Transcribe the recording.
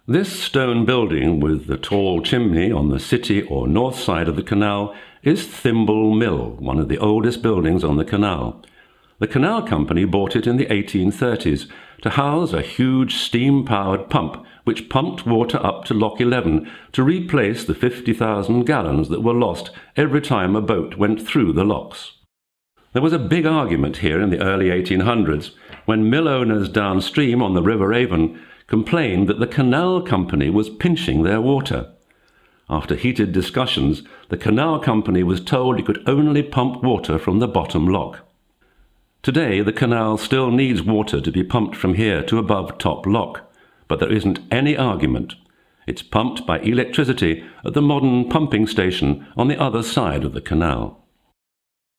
This stone building with the tall chimney on the city or north side of the canal is Thimble Mill, one of the oldest buildings on the canal. The canal company bought it in the 1830s to house a huge steam-powered pump which pumped water up to Loch 11 to replace the 50,000 gallons that were lost every time a boat went through the locks. There was a big argument here in the early 1800s when mill owners downstream on the River Avon complained that the canal company was pinching their water. After heated discussions, the canal company was told it could only pump water from the bottom lock. Today, the canal still needs water to be pumped from here to above top lock, but there isn't any argument. It's pumped by electricity at the modern pumping station on the other side of the canal.